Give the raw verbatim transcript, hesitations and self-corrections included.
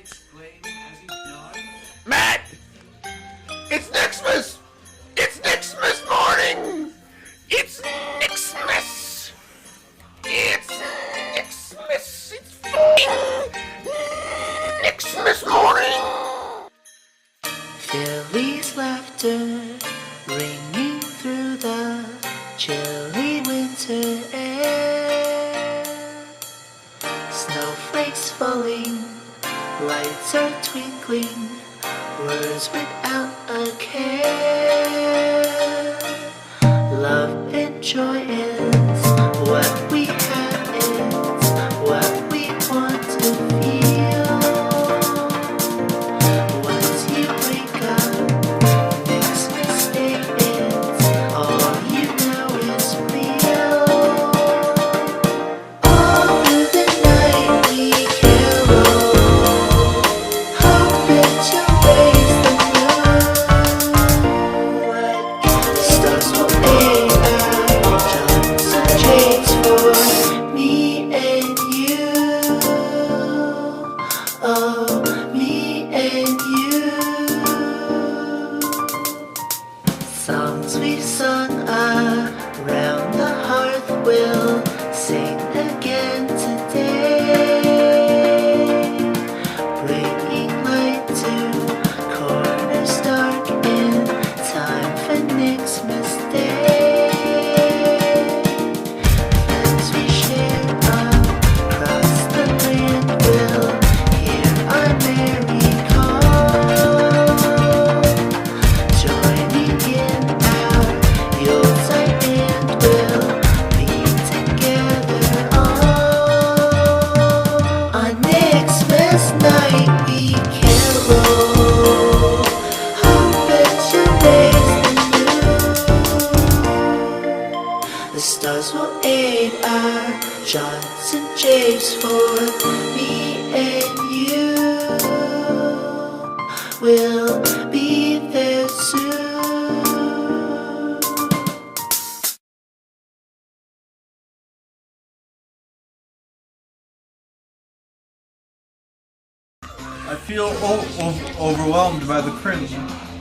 Matt! It's Nixmas! It's Nixmas morning! It's Nixmas! It's Nixmas! It's fucking Nixmas morning! Philly's laughter ringing through the chilly winter air. Snowflakes falling, lights are twinkling, words without a care. Love and joy is what we have, is what we want to feel. Once you wake up, Christmas Day is all you know is real. All through the night we carol, hope that you'll raise the moon. The stars will aid our John's and James for me and you. Oh, me and you. Songs we've sung around the hearth will sing again today, bringing light to corners dark in time for Nixmas Day. As we share across the land, we'll hear our merry call, joining in our Yuletide band. We'll be together all on Nixmas night. We carol, hope that you raise the moon. The stars will aid our Johns and James for me and you. We'll be there soon. I feel o- o- overwhelmed by the cringe.